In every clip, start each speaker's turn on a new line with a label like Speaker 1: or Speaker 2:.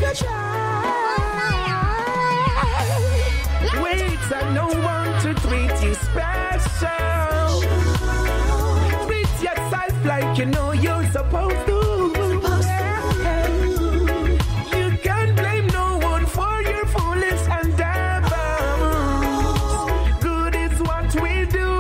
Speaker 1: you try. Wait, I no one to treat you special. Treat yourself like you know you're supposed to. You can't blame no one for your foolish endeavors. Good is what we do.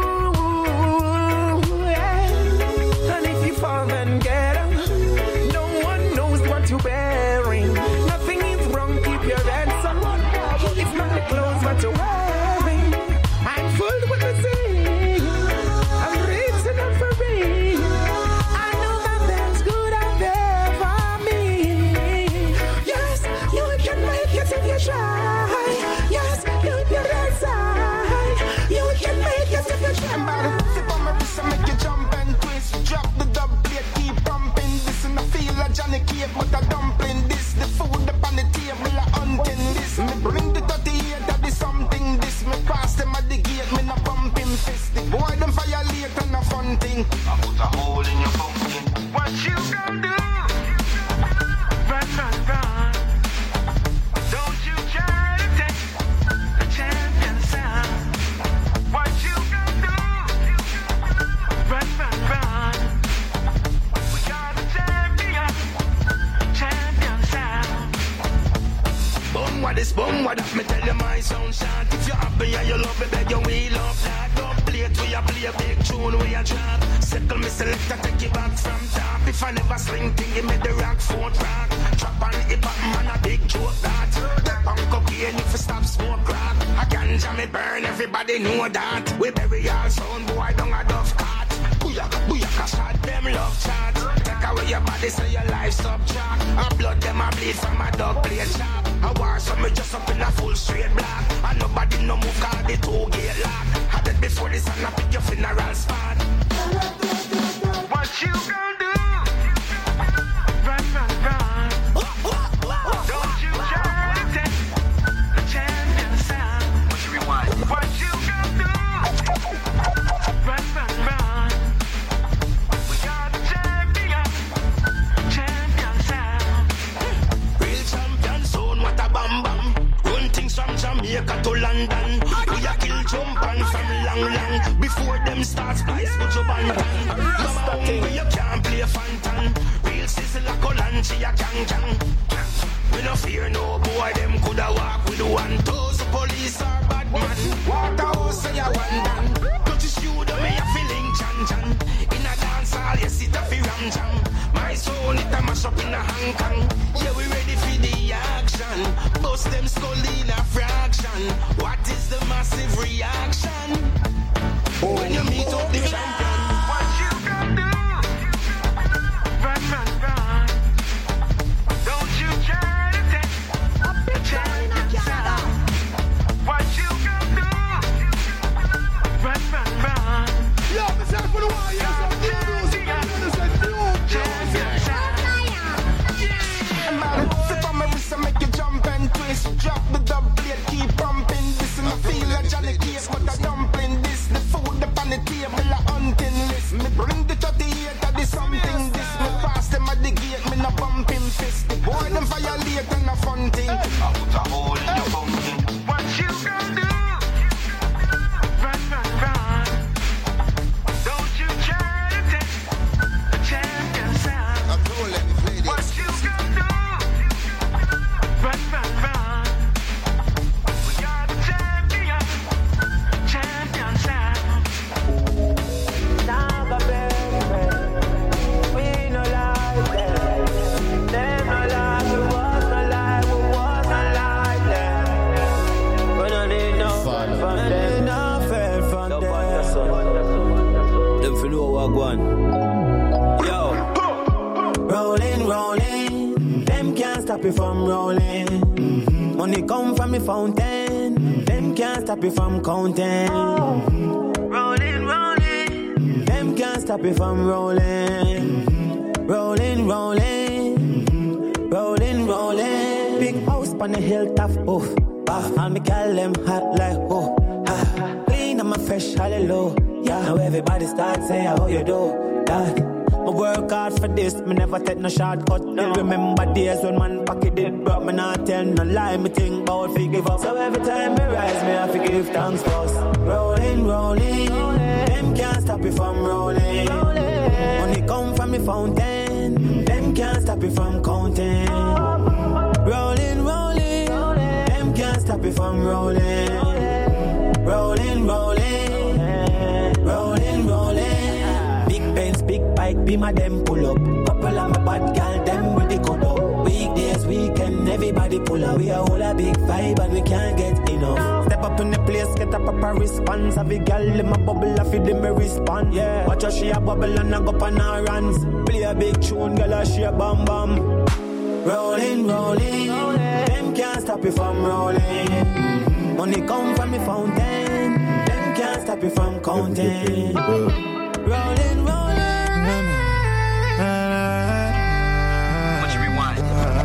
Speaker 1: And if you fall and get up, no one knows what you're wearing. Nothing is wrong, keep your head up. It's not the clothes what you're wearing. I'm full with the sea. I'm rich enough for me. I know that there's good out there for me. Yes, you can make it if you try. Yes, you can decide. You can make it if you try.
Speaker 2: I'm about to tip on my wrist and make you jump and twist. Drop the dub plate, keep pumping. This and I feel like Johnny Cave, but I dumpling this. The food up on the table, I hunting this. Me bring the 38, that is something. This me pass them at the gate, me not bumping fist. The boy them violate and a fun thing. I put a hole in your pumpkin. What you gonna do? Run, run, run. Don't you try to take the champion sound. What you gonna do? Run, run, run. We got a champion sound. Boom, what is boom, what up? Me tell you my sound shot. If you're happy and you love it, beg you wheel up that. Don't play it, we a play a big tune, we a drop. Circle me selector, take it back from top. If I never sling thing, give me the rock, foot rock. Drop on hip hop, man, a big joke that. Step on cocaine, if you stop smoke crack. I ganja me burn, everybody know that. We bury our sound, boy, don't a dove cart. Booyaka, booyaka, shot them love chat. Take away your body, so your life subtract. And blood them a bleed from a dog plate shop. I war, so me just up in a full straight black. And nobody no move, cause the 2 gate lock. Had it before this and I pick your funeral spot. What you gonna do? Run, run, run. Don't you try to take the champion sound. What you gonna do? Run, run, run. We got a champion sound. Real champion zone, what a bam bam. Run things from Jamaica to London. We a kill jumpan from long. Before them start spice, put your band on. Mama hungry, you can't play Fantan. Real sizzle a Colanchi, a gang. We no fear no boy, them coulda walk with 1,000 police or bad man. Waterhouse say a one dan. Got you shoot me a feeling chan. In a dance hall, you sit a fi ram jam. My soul it a mash up in a Hong Kong. Yeah, we ready for the action. Bust them skull in a fraction. What is the massive reaction? When you meet up the champion, what you gonna do? Run, run, run. Don't you try to take the champion sound. What you gonna do? Run, run, run. Yo, myself for the while, yes, I'm doing champion sound. I'm out of tip on my wrist and make you jump and twist. Drop the dub plate, keep pumping. This and I feel like Johnny Cave, but I dumpling this. The food up on the table, a hunting list. Me bring the 38, that is something. This me pass them at the gate, me no bumping fist. The boy them violate and a fun thing. I put a hole in your pumpkin. What you gonna do? Run, run, run. Don't you try to take the champion sound. I'm cool, let me play this. What you gonna do? Run, run, run. We got a champion sound.
Speaker 1: Naga baby, we no like them. Them no like, we was no like them. We no need no fun from them. No fair from them.
Speaker 3: Them for know what going. Yo, rolling. Them can't stop you from rolling. Money come from the fountain. Them can't stop you from counting. Rolling. Them can't stop you from rolling. Rolling. Big house on the hilltop, oh. And me call them hot like, oh. Clean and my fresh, hallelujah. Now everybody start saying how you do that. I work hard for this, me never take no shortcut. No. Remember days when man pocket did, but me not lie, me think about fi give up. So every time me rise, me have to give thanks first. Rolling, rolling, them can't stop it from rolling. Money come from me fountain, them can't stop it from counting. Rolling, rolling, them can't stop it from rolling. Rolling, rolling, rolling, rolling. Big Benz, big bike, be my them pull up. Couple of my bad gal, them with the cut up. Weekdays, weekend, everybody pull up. We are all a big vibe and we can't get enough. Step up in the place, get a proper response. Have a gal in my bubble, I feel them respond. Yeah, watch her she a bubble and I go on her runs. Play a big tune, girl, she a bam bam. Rolling, rolling, them can't stop it from rolling. Money come from me fountain, them can't stop it from counting. Rolling, rolling.
Speaker 2: Watch you rewind.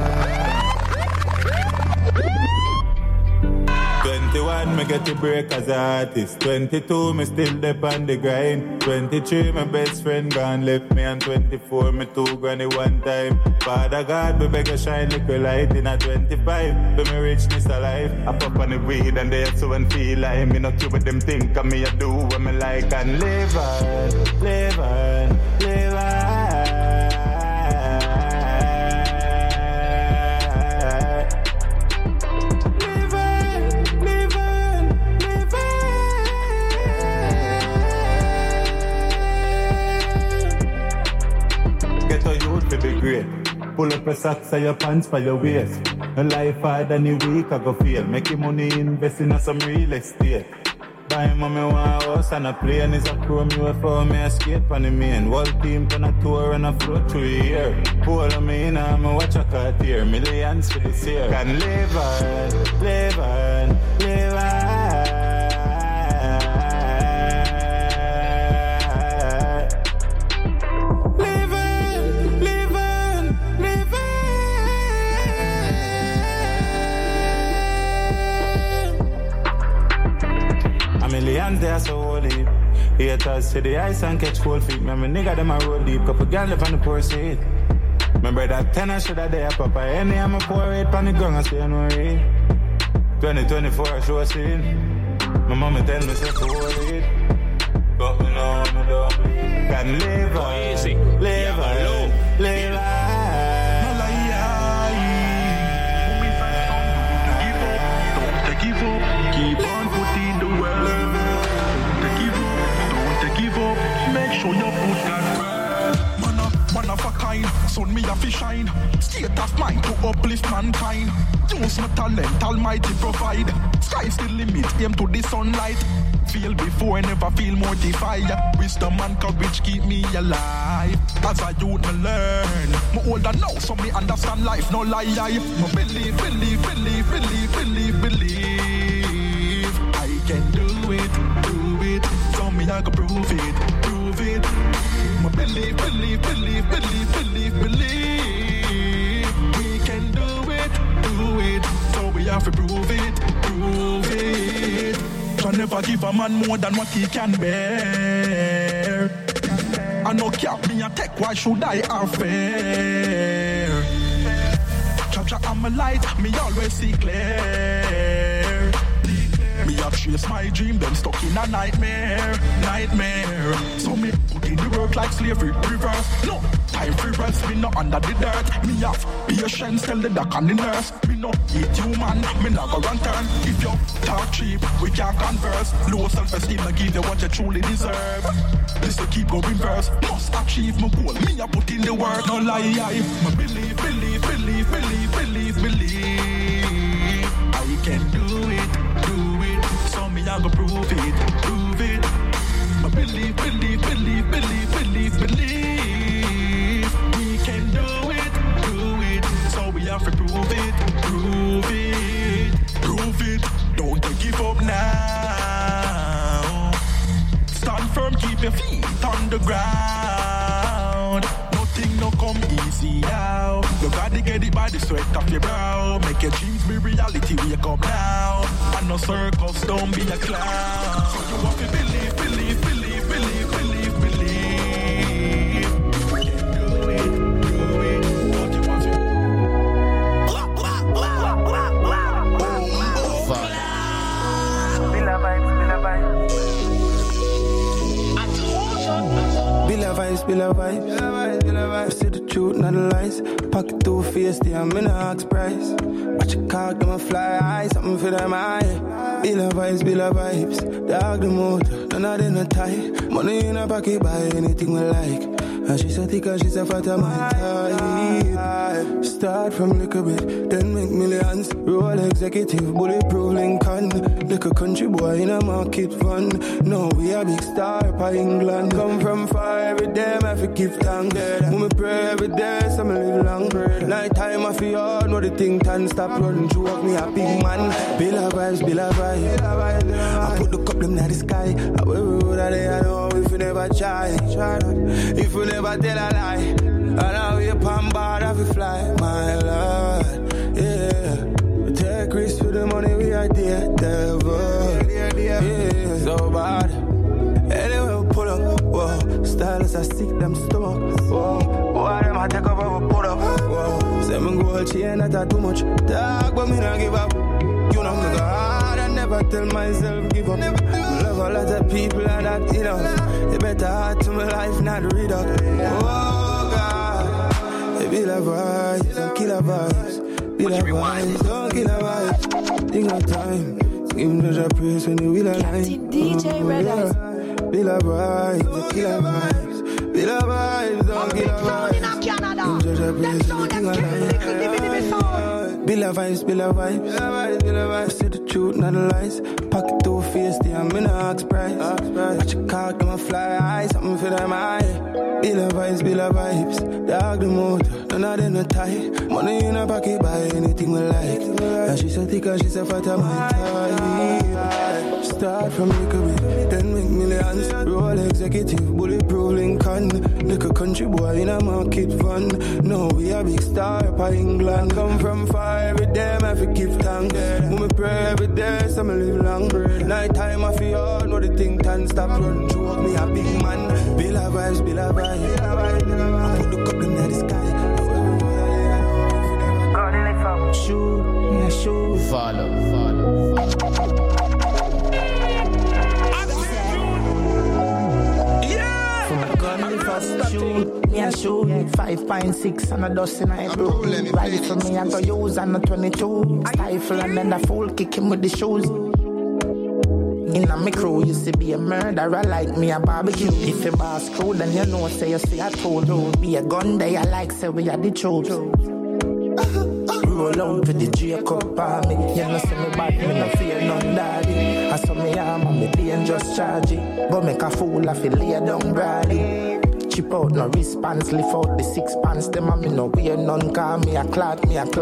Speaker 4: 21, me get to break as an artist. 22, me still dep on the grind. 23, my best friend gone left me. And 24, me 2 granny one time. Father God, me beg a shine like a light. In a 25, when me reach this alive. I pop on the weed and they so and feel like me not care what them think. And me I do what me like and live on, live on, live on. Be great. Pull up your socks and your pants for your waist. A life hard and a week I go fail. Making money invest in some real estate. Buy mommy one house and a plane is a chrome UFO. Me escape on the main. Whole team on a tour and a float through the air. Pull me in and me watch a cut here. Millions for this year. Can live on, live on, live on. Millions there so holy. Haters see the ice and catch cold feet. Me nigga them a roll deep. Couple girl live on the poor seat. My brother 10 I shoulda there papa. Any I'm a poor rate pan the gun I say no worry. 2024 show scene. My mama tell me say to worry. But me know me don't bleed. Can live on, live on, live on.
Speaker 5: Give up, keep on putting the work. Don't give up, make sure you put that work. Man of a kind, son me a fi shine. State of mind to uplift mankind. Use my talent, Almighty provide. Sky's the limit, aim to the sunlight. Feel before, never feel mortified. Wisdom and courage keep me alive. As a youth me learn. Me older now, so me understand life, no lie. Me believe. I can do it. So me I go prove it. Me believe. We can do it. So we have to prove it. Can never give a man more than what he can bear. I no cap me a take, why should I have fear? Cha I'm a light, me always see clear. Me a chase my dream, then stuck in a nightmare. So me put in the work like slavery, reverse. No, time for rest, me not under the dirt. Me have patience, tell the doc and the nurse. Me no eat human, me never run turn. If you talk cheap, we can't converse. Low self-esteem, I give you what you truly deserve. This to keep going verse, must achieve my goal. Me a put in the work, no lie. Me believe. I can do it. So me I go prove it. Me believe. We can do it. So we have to prove it. Don't give up now. Stand firm, keep your feet on the ground. Nothing no come easy now. You gotta get it by the sweat of your brow. Make your dreams be reality, wake up now. And no circles, don't be a clown. So you have to believe. We can do it. What you want to?
Speaker 3: spill a vibes. See the truth, not the lies. Pocket too fierce, I'm in a ox price. Watch your cock, them a fly high, something for them eye. Bill a vibes. Dog the motor, none of them a tie. Money in a pocket, buy anything we like. And she's a thick and she's a fat, my type. Start from little bit, then make millions. Roll executive, bulletproof Lincoln. Like a country boy in a market fun. No, we a big star by England. Come from far every day, I fi give thanks. When me pray every day, so me live long. Night time I feel hard, know the thing can stop running. Joke me a big man. Bill a vibes. I put the cup them in the sky. I will road a day, I know if you never try. If you never tell a lie, and now we upon board, I fi fly, my lord. Yeah, we take risks for the money, we are dear devil. Yeah, so bad. Anyway, we pull up. Whoa, stylists, I sick them stomach. Whoa, boy, them I take over, we put up. Whoa, say me gold chain, not too much. Talk, but me not give up. You know me go hard, I never tell myself give up. Love a lot of people and that enough. You better hard to my life, not read up. Oh God, they be like vibes, don't kill a vibes. Be like vibes, don't kill a vibes. Think of time, give him the praise when you will align.
Speaker 6: DJ Red Eyes.
Speaker 3: Be like vibes, don't kill a vibes. Be like vibes, don't kill a vibes. Give him the praise when you will align. Be like vibes. See the truth, not the lies. Pocket too fierce, I'm in a ox price. Watch your cock, them a fly high, something for them eye. Be like vibes. Dog the motor, none of them a tie. Money in a pocket, buy anything we like. And she's a thick and she's a fat, my type. Start from little bit, then make millions. Roll executive, bulletproof Lincoln. Like a country boy in a market fun. No, we a big star by England. Come from far every day, I fi give thanks. When me pray every day, so me live long. Night time I feel hard, know the thing can stop run. Joke me a big man. Bill a vibes. I put the cup in the sky. Shoot.
Speaker 7: Follow.
Speaker 8: Shoot, me a shoot 5.6 and a dozen I bro. Rifle me I go use and a 22. Stifle and then the fool kick him with the shoes. In a crew, used to be a murderer like me a barbecue. If you boss crew, then you know say you see I told you. Be a gun there, I like say we are the truth. Roll out with the Jacob on me. You know see me bad, me no fear none daddy. I saw me arm and me dangerous charge it. Go make a fool of it, lay down brady. Chip out no response, lift out the 6 pants. Them a me no wear none, call me a clad.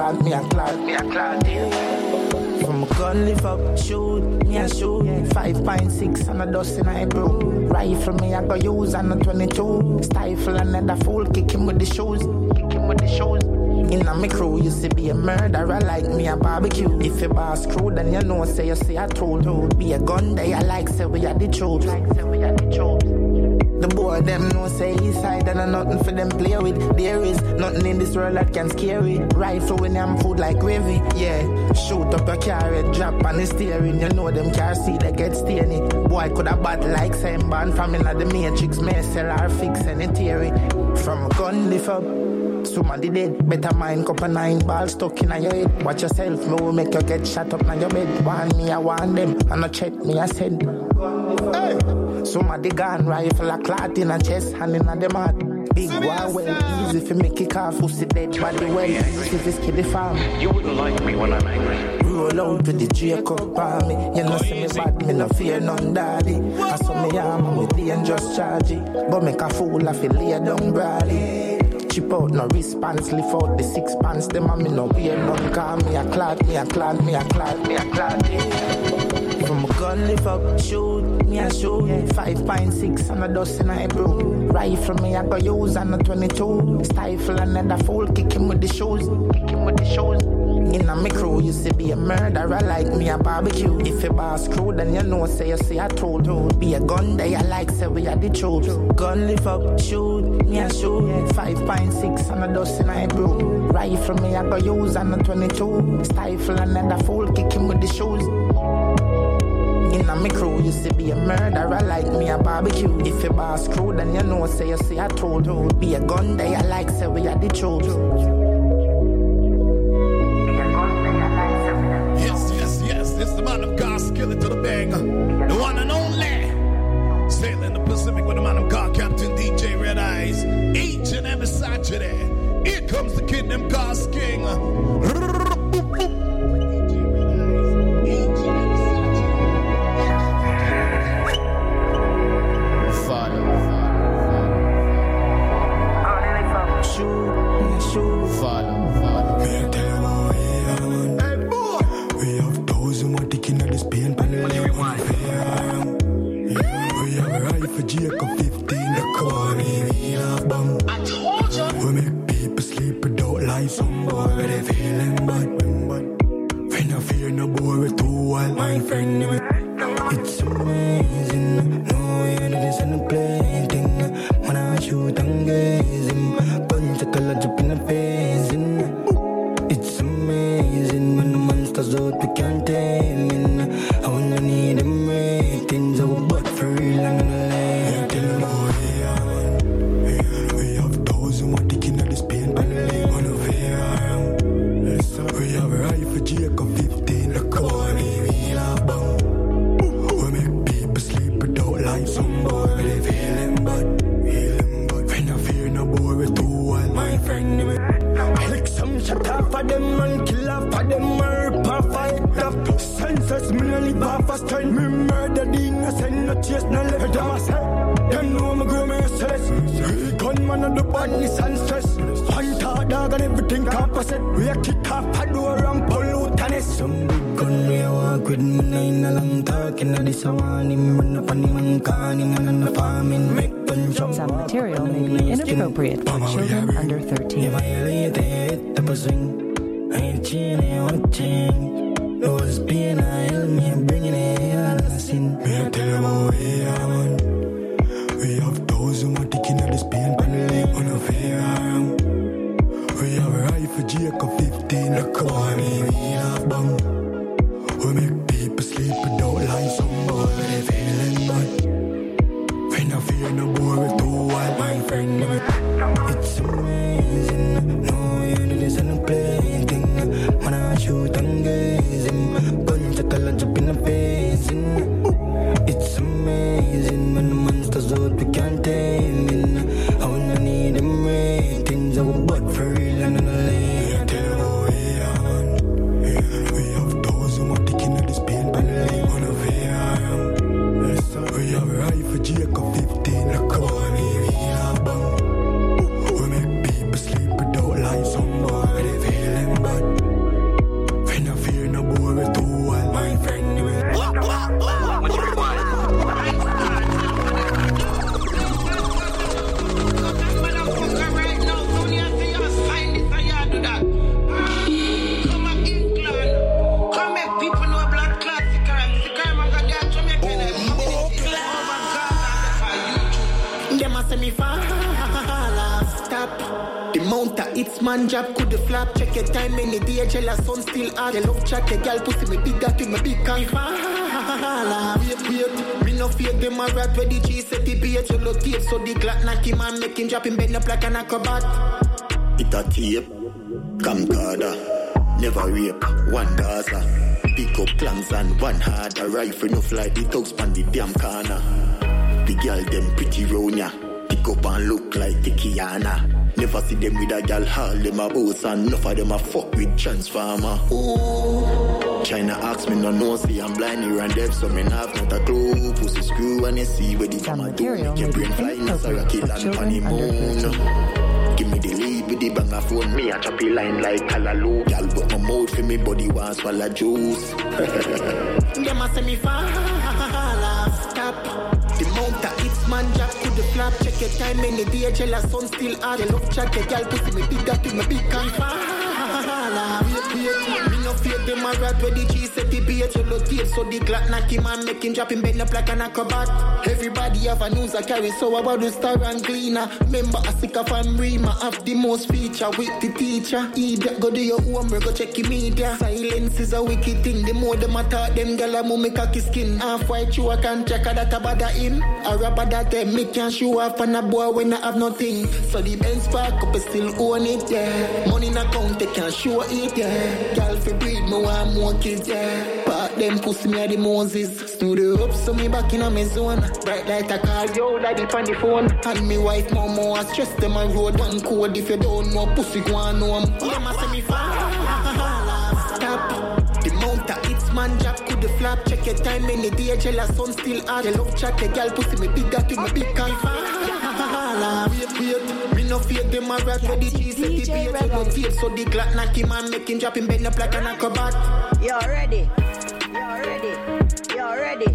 Speaker 8: From a gun lift up, shoot, me a shoot 5.6 and a dozen I bro. Rifle me I go use and a 22. Stifle and the fool kick him with the shoes. In a crew, used to be a murderer like me a barbecue. If you boss crew, then you know say you see I told you. Be a gun there, I like say we are the truth. The boy them know say east side and a nothing for them play with. There is nothing in this world that can scare it. Rifle when I'm food like gravy. Yeah, shoot up a car, drop on the steering. You know them car see they get steamy. Boy could have bad like same band from in the matrix. May sell or fix any theory. From a gun lift up. Somebody dead, better mind cup of 9 balls stuck in your head. Watch yourself, me will make you get shot up on your bed. Want me, I want them, and I check me, I said. Hey! Somebody gun rifle a clot in a chest, hand in a dem heart. Big war well, easy if you make it off, pussy dead body well, easy if you skid the farm.
Speaker 9: You wouldn't like me when I'm angry.
Speaker 8: Roll out with the Jacob on me. You know see me bad, me no fear none daddy. I saw me arm and me dangerous charge it. But make a fool of it, lay down brady. Chip out no response, lift out the 6 pants. Them a me no wear none, call me a clad. From a gun lift up, shoot, me a shoot 5.6 and a dozen I bro. Rifle me I go use and a 22. Stifle and the fool kick him with the shoes. In a crew, used to be a murderer like me a barbecue. If you boss crew, then you know say you see I told you. Be a gun there, I like say we are the truth. Gun lift up, shoot, me a shoot 5.6 and a dozen I bro. Rifle me I go use and a 22. Stifle and the fool kick him with the shoes. In a me crew, you see be a murderer like me a barbecue. If you boss crew, then you know say you see a told. Be a gun that you like, say we are the truth.
Speaker 6: Yes, it's the man of God, skill it to the bang. The one and only. Sailing the Pacific with the man of God, Captain DJ Red Eyes. Each and every Saturday. Here comes the kid, them God's King.
Speaker 7: Some material may be inappropriate for children under 13.
Speaker 10: We have those who are taking out this pain, but they on a fair. We have a rifle, Jacob 15, the car, we have bomb. We make people sleep without lights on board, but they feeling bad. We no fear no more, we're too wild, my friend. It's amazing, no, you know this ain't a play thing. When I shoot and gaze him, bunch of color jump in the face. It's amazing when the monsters out, we can't tame in. I wanna need them ratings, I will butt for real and on the lane. Tell them how we are. We have those who are taking out this pain, but they on a fair. We have a rifle, Jacob 15, the car, we have bomb. We make people sleep without lights on board, but they feeling bad. We no fear no more, we're too wild, my friend.
Speaker 2: What you require?
Speaker 8: It's man job, could the flap, check your time, any DHL, a sun still hard. You love chat, the girl pussy me big got with me big can wait, me no fear them a rat where the G set the bait. You look tape, so the Glock knock him and make him drop him bend up like an acrobat.
Speaker 11: It a tape, camcorder, never rape, one Gaza. Pick up clans and one hard, a rifle no fly, the thugs pan the damn corner. The girl them pretty round ya, pick up and look like the Kiana. Never see them with a gal, all them a boss and enough of them a fuck with Transformer. Ooh. China ask me no know, see I'm blind here and deaf, so me have not a clue. Pussy screw and you see where the camera do. Make your brain fly, as a rocket and honeymoon. Give me the lead with the banger phone, me a choppy line like Hallelujah. Gal but my mouth for me body wants swallow juice.
Speaker 8: Them a say me fall, stop. The mount a it's man job, could the flap, check your time, any DHL, a sun still hard. You love chat, the girl pussy me big got with me big can fall. Me no fear them a rat where the G set the beat. You look tape so the clock knock him and make him drop him bend up like an acrobat. Everybody have a news I carry, so about the star and cleaner. Remember a sick of and Rima have the most feature with the teacher. Idiot, go do your homework, go check your media. Silence is a wicked thing. The more them attack them, gala mo make cocky skin. Half white you a can check that a bada him. A rabba that them me can show off on a boy when I have nothing. So the Benz park up still own it, yeah. Money in account they can show it, yeah. Girl fi breed me want more kids, yeah. Part them pussy me a the Moses. Studio up so me back in a me zone. Bright light a call yo daddy on the phone. And me wife more I stress them a road one code. If you don't know pussy go on know them. Mama say me fall. Stop. The mount a hits man job could the flap. Check your time in the day jealous sun still hard. You love chat the girl pussy me big got to me big can wait. Me no fear them a rat for the cheese set the beat. You no tape so the clock knock him and make him drop him bend up like an acrobat.
Speaker 12: You're ready. You're ready. You're ready.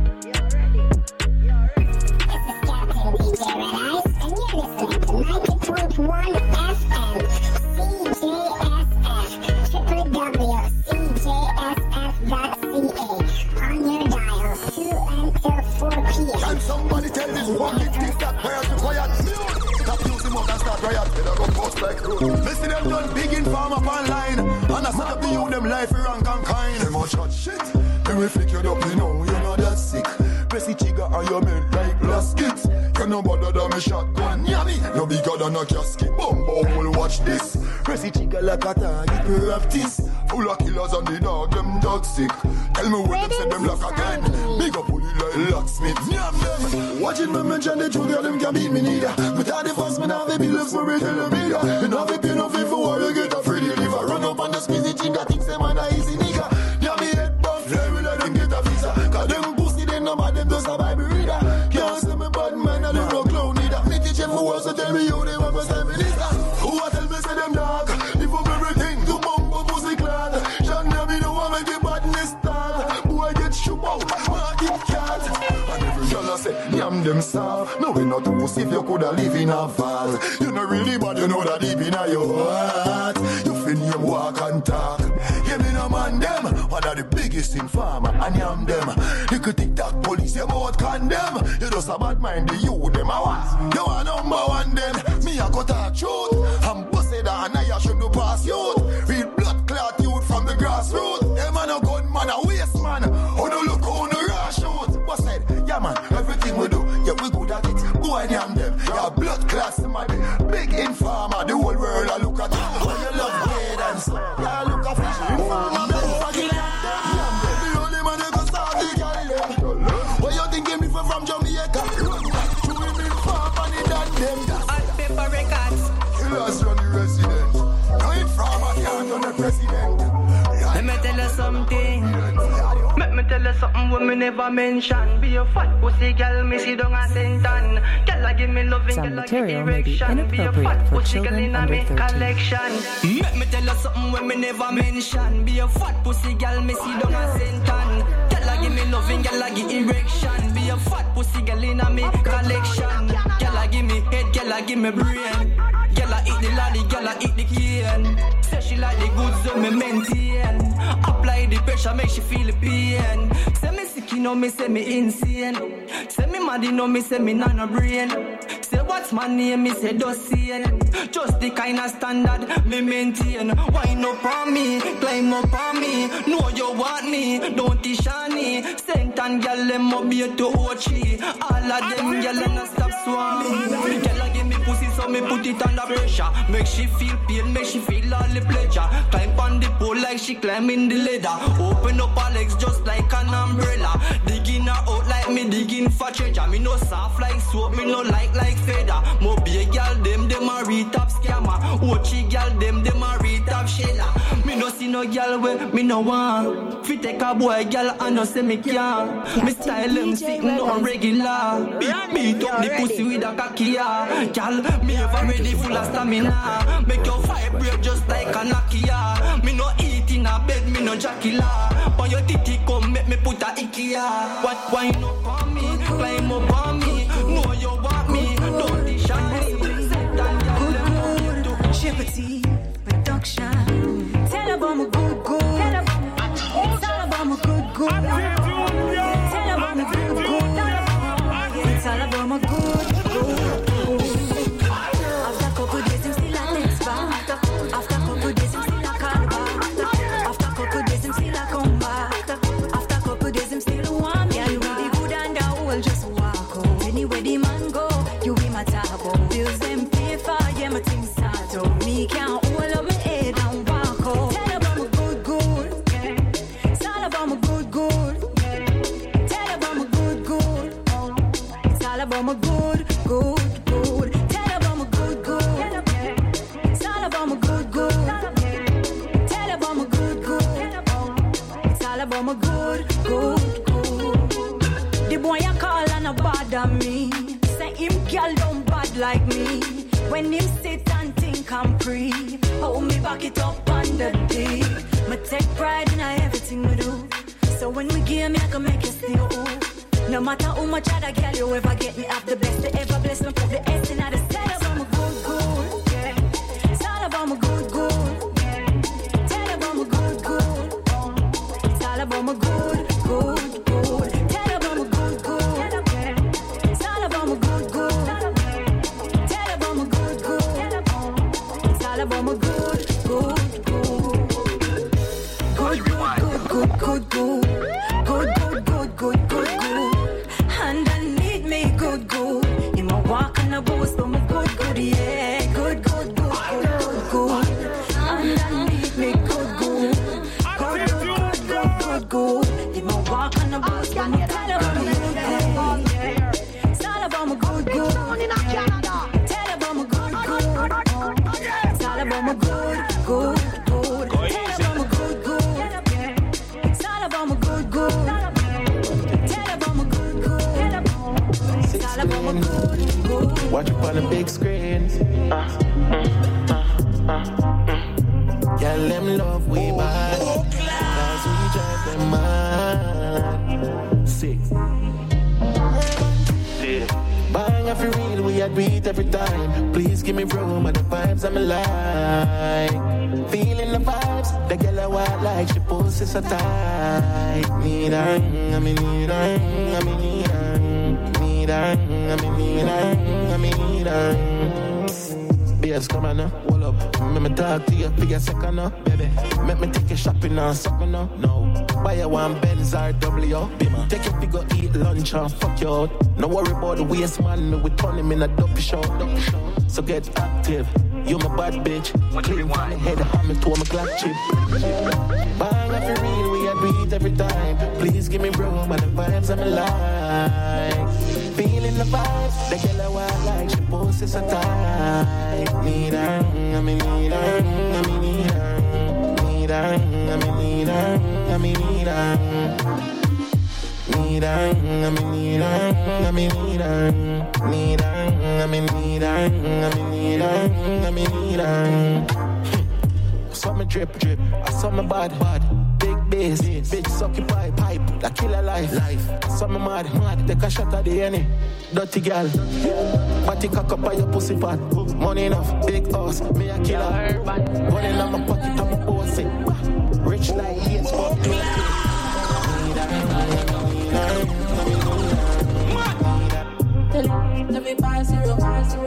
Speaker 13: Can somebody tell this one thing that where to quiet? Stop using more than start riot. They don't go post like road. Listen them done big in farm up online. And I set up the youth them life for rank and kind. Them all shot shit. They will flick you up, you know, you're not that sick. Press the trigger and you're made like baskets. You're no better than me shotgun, yummy. No bigger than a casket. Bumbo will watch this. Press the trigger like a target, practice. Full of killers and the dog, them toxic. Tell me what them say them like again. Big up bully like locksmith. Watching me mention the truth, them can beat me neither. But all the fast men have a bill for it in the media. And have a pin of it for war, you get a free deliver. Run up on the squeezy chinga, think say man a easy nigga. Yeah, me head buff, fly with let them get a visa. Cause them pussy, they know about them just a Bible reader. Can't say me bad man, I don't know clown neither. Me teach them for war, so tell me how they want to say me this. Who I tell me say them dark. If up everything to bumbo pussy clad. John me know I make the badness start. Boy get shook out, market cat. And every girl I say, yam them starve. No we not pussy if you coulda live in a vase. You know really bad, you know that deep in your heart. You feel him walk and talk. Yeah, me no man them. One of the biggest informer and yam them. You could take that police, you both condemn. You just a bad mind, the you them a what? You are number one them. Me a go talk truth. I'm busted and I should do pass youth. Real blood clot youth from the grassroots. Them man a gun man a waste man. Who no look on the rush out. Busted, yeah man, everything we do, yeah we good at it. Go and yam them. Yeah, blood class man, big informer. The whole world a look at you. When you love dead and so, yeah look at fish informer. The only man that can start the girl. What you thinking me from Jamaica? You will be far funny than them.
Speaker 1: On paper records.
Speaker 13: Killers run the resident. No informer can't run the president.
Speaker 1: Let me tell you something. Let me tell you something when me never mention. Be a fat pussy girl, me see down a sentan. Girl, I give me loving, girl, I give erection. Be a fat pussy girl in a me collection. Let me tell you something when me never mention. Be a fat pussy girl, me see down a sentan. Girl, I give me loving, girl, I give erection. Be a fat pussy girl in a me collection. Girl, I give me head, girl, I give me brain. Girl, I eat the lolly, girl, I eat the cane. Say she like the goods, so me maintain. Apply the pressure, make she feel the pain. Say me sick, you know me, say me insane. Say me mad, you know me, say me nano brain. Say what's my name, me say Dosien. Just the kind of standard me maintain. Wind up on me, climb up on me. Know you want me, don't teach me. Saint and girl, them up here to Ochi. All of them girl, them stop swarming. Girl, give me pussy, so me put it under pressure. Make she feel pain, make she feel all the pleasure. Climb on the pole like she climbing the ladder. Open up her legs just like an umbrella. Digging her out like me digging for treasure. Me no soft like soap, me no like feather. More big girl, them a re-top scammer. Ochi girl, them a re-top sheller. Me no see no girl where me no want. Fi take a boy girl and no say me can't. Me style them sick, no regular. Beat up the pussy with a cocky. Girl, me ever ready full of stamina. Make your vibrate just like a Nokia. Me no eat in a bed, me no Jackila. But your titty come make me put a Ikea. What wine up on me, climb up on me. Know you want me, don't be shy. Good, Shepherd's production. Tell about my good.
Speaker 14: good. Tell her about my good, good. It's all about my good, good, good. After couple days, him still a text back. After couple days, him still a call back. After couple days, him still a come back. After couple days, him still want me. You really good and the whole just walk out. Anywhere the man go, you be my tabo. Bills them pay for, yeah, my things start out. Me can't hold up my head and walk out. Tell her about my good, good. It's all about my good, good. Tell her about my good, good. It's all about my good, good, good. Tell her about my good, good. It's all about my good, good. Tell her about my good, good. It's all about my good, good, good. The boy I call and a bother me. Say him girl don't bad like me. When him sit and think I'm free, hold me back it up on the deep. Me take pride in everything we do. So when we give me, I can make you still ooh. No matter how much other girl you ever get me up the best, they ever bless me, put the S in the set. It's all about my good, good. It's all about my good, good. Tell about my good, good. It's all about my good, good, good. Tell about my good, good. It's all about my good, good. Tell about my good, good. It's all about my good, good, good. Good, good, good, good, good. Good, good, good, good, good, good. Underneath me, good, good. You my walk on the boost, but my good, good, yeah. Good, good, good, good, good, good. Underneath me, good, good. Good, good, good, good, good, good. You my walk on the boost, but my tell about my good, good. It's all about my good, good. Tell about my good, good. It's all about my good, good, good. Tell about my good, good. It's all about my good, good. Tell about my good, good. It's all about my good, good.
Speaker 3: Watch up on the big screens. Girl, them love we bad. Cause we drive them mad. Sick. Bang off your real, we had beat every time. Please give me room and the vibes I'm like. Feeling the vibes, the girl I want like she poses so tight. Need her, I mean need her, I mean need her. Need her, I mean need her, I mean need her. BS come on now, hold up. Let me talk to you for a second now, baby. Make me take you shopping and something now, no. Buy you one Benz or W, Bima. Take your figure, eat lunch and fuck you out. No worry about the waste man, me we turn him in a dopey show. So get active, you my bad bitch. Clean from the head, hand me to my Glock chip. Bang off your real, we had beat every time. Please give me room and the vibes I'm like. Feeling the vibes, the girl I want like she poses so tight. Need her, I mean need her, I mean need her. Need her, I mean need her, I mean need her. Need her, I mean need her, I mean need her. Need her, I mean need her, I mean need her, I mean need her. I saw me drip, drip, I saw me bad, bad. Big bass, bitch suck your pipe, that kill a life. I saw me mad, take a shot at the enemy. Dirty girl, body cock up by your pussy pot. Money enough, big house, me a killer. Money in my pocket, I'm a bossy. Rich like Yates, but me.
Speaker 15: Let me pass zero.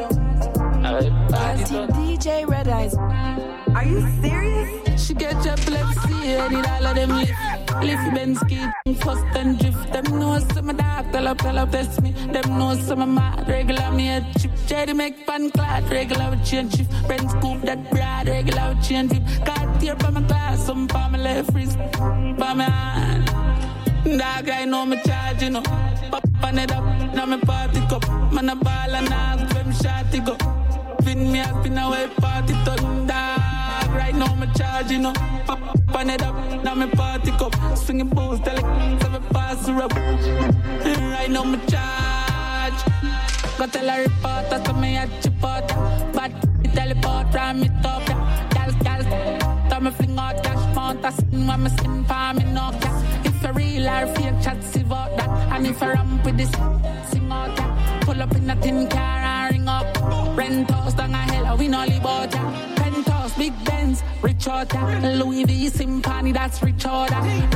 Speaker 14: DJ Red Eyes. Are you serious?
Speaker 15: She get epilepsy and it all of them lift Bensky, first and drift. Them know some of that, tell up, test me. Them know some of my regular me a chip. Jerry make pan clad, regular with chain shift. Brent scoop that broad, regular with chain flip. Got tear by my class, some by my left wrist, by my hand. Dog, I know me charge, you know. Pop on it up, now me party cup. Man a ball and ask them shotty go. Pin me up in a way party turn dog. Right now me charge, you know. Pop on it up, now me party cup. Swinging boost, tell it, so me pass her up. Right now me charge. Go tell a reporter, so me a chipota. But me teleport from me top, gal. Tell me fling out cash mount, I sing when me sing for me no cash. If a real or fake chat, see about that. And if I ramp with this, sing out that. Pull up in a tin car and ring up. Rent house down a hell, we no live out ya. Penthouse, big Benz, rich out ya. Louis V, Simpani, that's rich out ya.